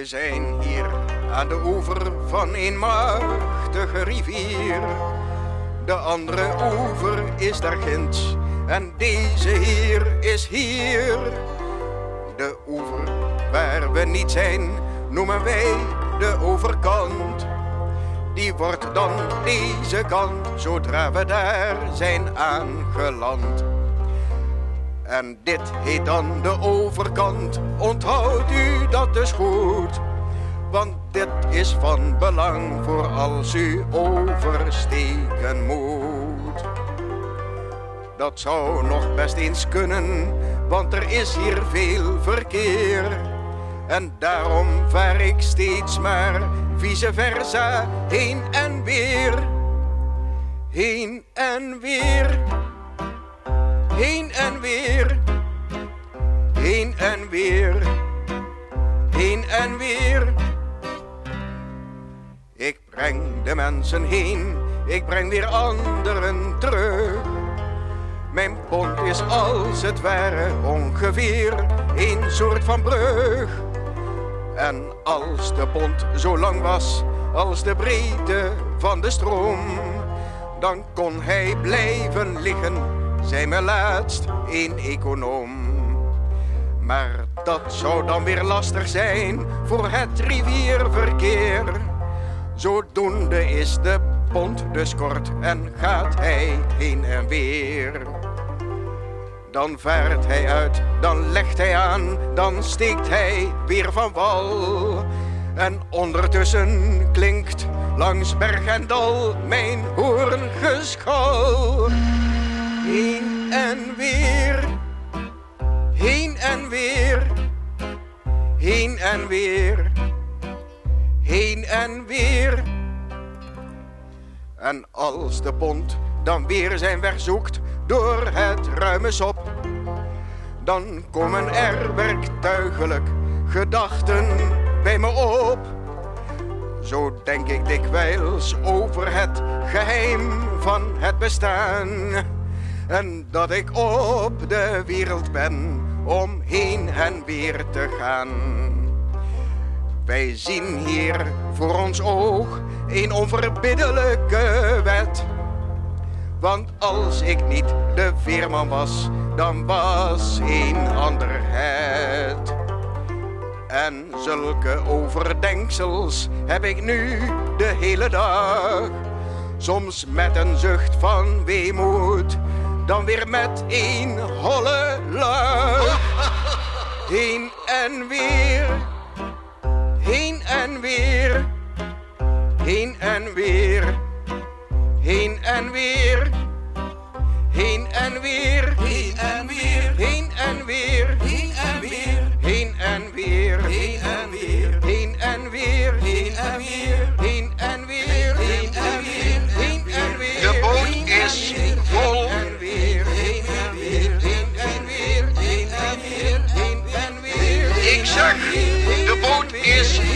zijn hier aan de oever van een machtige rivier. De andere oever is daar ginds en deze hier is hier. De oever waar we niet zijn noemen wij de overkant. Die wordt dan deze kant zodra we daar zijn aangeland. En dit heet dan de overkant, onthoudt u dat dus goed. Want dit is van belang voor als u oversteken moet. Dat zou nog best eens kunnen, want er is hier veel verkeer. En daarom vaar ik steeds maar vice versa heen en weer. Heen en weer. Heen en weer. Heen en weer. Heen en weer. Ik breng de mensen heen, ik breng weer anderen terug. Mijn pont is als het ware ongeveer een soort van brug. En als de pont zo lang was als de breedte van de stroom, dan kon hij blijven liggen, zei me laatst een econoom. Maar dat zou dan weer lastig zijn voor het rivierverkeer. Zodoende is de pont dus kort en gaat hij heen en weer. Dan vaart hij uit, dan legt hij aan, dan steekt hij weer van wal. En ondertussen klinkt langs berg en dal mijn hoorngeschal. Heen en weer, heen en weer, heen en weer, heen en weer. En als de pont dan weer zijn weg zoekt door het ruime sop, dan komen er werktuigelijk gedachten bij me op. Zo denk ik dikwijls over het geheim van het bestaan. En dat ik op de wereld ben om heen en weer te gaan. Wij zien hier voor ons oog een onverbiddelijke wet. Want als ik niet de veerman was, dan was een ander het. En zulke overdenksels heb ik nu de hele dag. Soms met een zucht van weemoed, dan weer met een holle lach. Heen en weer, heen en weer, heen en weer, heen en weer, heen en weer, heen en weer, heen en weer, heen en weer, heen en weer, heen en weer, heen en weer, heen en weer, heen en weer, heen en weer, heen en weer. De boot is vol. Ik zeg, de boot is